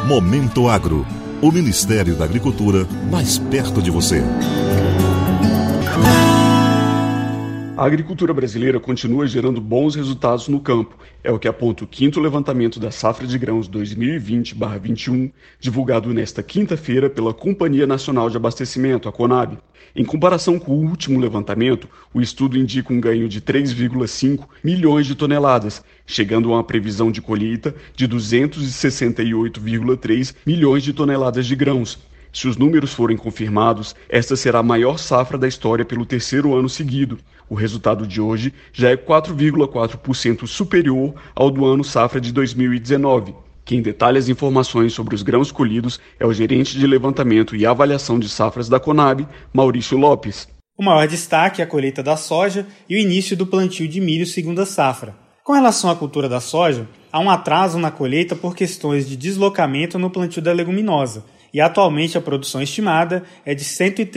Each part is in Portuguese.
Momento Agro, o Ministério da Agricultura mais perto de você. A agricultura brasileira continua gerando bons resultados no campo. É o que aponta o 5º levantamento da safra de grãos 2020/21, divulgado nesta quinta-feira pela Companhia Nacional de Abastecimento, a Conab. Em comparação com o último levantamento, o estudo indica um ganho de 3,5 milhões de toneladas, chegando a uma previsão de colheita de 268,3 milhões de toneladas de grãos. Se os números forem confirmados, esta será a maior safra da história pelo 3º ano seguido. O resultado de hoje já é 4,4% superior ao do ano safra de 2019. Quem detalha as informações sobre os grãos colhidos é o gerente de levantamento e avaliação de safras da Conab, Maurício Lopes. O maior destaque é a colheita da soja e o início do plantio de milho segunda safra. Com relação à cultura da soja, há um atraso na colheita por questões de deslocamento no plantio da leguminosa, e atualmente a produção estimada é de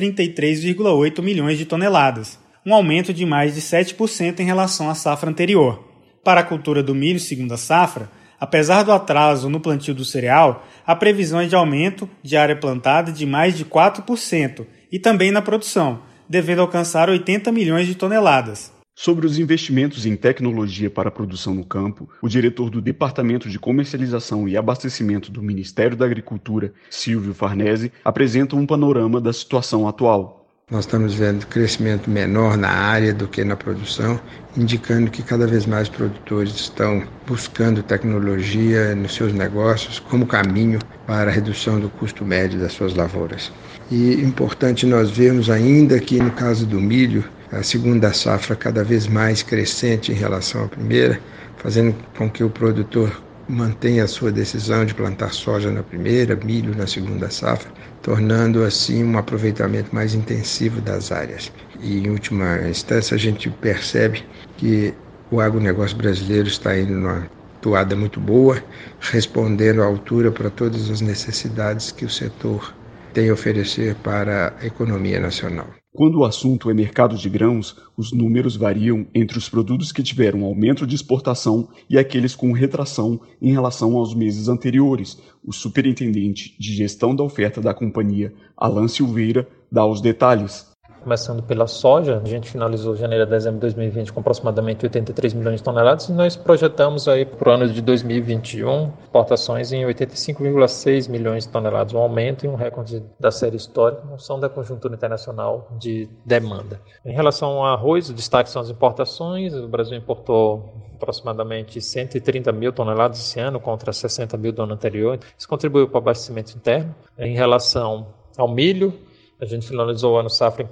133,8 milhões de toneladas, um aumento de mais de 7% em relação à safra anterior. Para a cultura do milho segunda safra, apesar do atraso no plantio do cereal, a previsão é de aumento de área plantada de mais de 4% e também na produção, devendo alcançar 80 milhões de toneladas. Sobre os investimentos em tecnologia para a produção no campo, o diretor do Departamento de Comercialização e Abastecimento do Ministério da Agricultura, Silvio Farnese, apresenta um panorama da situação atual. Nós estamos vendo crescimento menor na área do que na produção, indicando que cada vez mais produtores estão buscando tecnologia nos seus negócios como caminho para a redução do custo médio das suas lavouras. E importante nós vermos ainda que no caso do milho, a segunda safra cada vez mais crescente em relação à primeira, fazendo com que o produtor mantenha a sua decisão de plantar soja na primeira, milho na segunda safra, tornando assim um aproveitamento mais intensivo das áreas. E em última instância a gente percebe que o agronegócio brasileiro está indo numa toada muito boa, respondendo à altura para todas as necessidades que o setor tem a oferecer para a economia nacional. Quando o assunto é mercado de grãos, os números variam entre os produtos que tiveram aumento de exportação e aqueles com retração em relação aos meses anteriores. O superintendente de gestão da oferta da companhia, Alan Silveira, dá os detalhes. Começando pela soja, a gente finalizou janeiro a dezembro de 2020 com aproximadamente 83 milhões de toneladas e nós projetamos aí para o ano de 2021 exportações em 85,6 milhões de toneladas, um aumento e um recorde da série histórica, em função da conjuntura internacional de demanda. Em relação ao arroz, o destaque são as importações. O Brasil importou aproximadamente 130 mil toneladas esse ano contra 60 mil do ano anterior. Isso contribuiu para o abastecimento interno. Em relação ao milho, a gente finalizou o ano safra em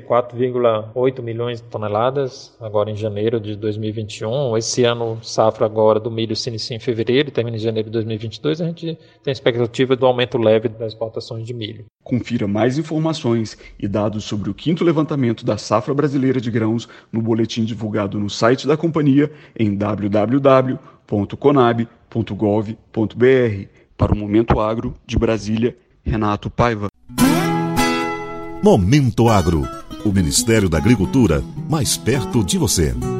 34,8 milhões de toneladas, agora em janeiro de 2021. Esse ano safra agora do milho se inicia em fevereiro e termina em janeiro de 2022. A gente tem a expectativa do aumento leve das exportações de milho. Confira mais informações e dados sobre o 5º levantamento da safra brasileira de grãos no boletim divulgado no site da companhia em www.conab.gov.br. Para o Momento Agro, de Brasília, Renato Paiva. Momento Agro, o Ministério da Agricultura mais perto de você.